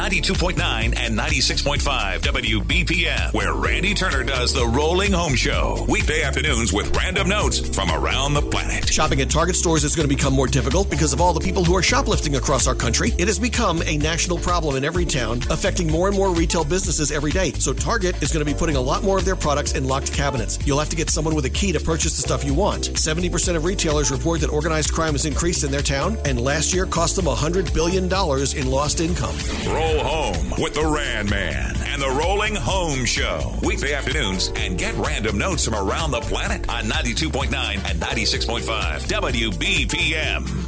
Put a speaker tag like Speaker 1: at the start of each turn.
Speaker 1: 92.9 and 96.5 WBPM, where Randy Turner does the Rolling Home Show. Weekday afternoons with random notes from around the planet.
Speaker 2: Shopping at Target stores is going to become more difficult because of all the people who are shoplifting across our country. It has become a national problem in every town, affecting more and more retail businesses every day. So Target is going to be putting a lot more of their products in locked cabinets. You'll have to get someone with a key to purchase the stuff you want. 70% of retailers report that organized crime has increased in their town, and last year cost them $100 billion in lost income.
Speaker 1: Roll home with the Rand Man and the Rolling Home Show. Weekday afternoons, and get random notes from around the planet on 92.9 and 96.5 WBPM.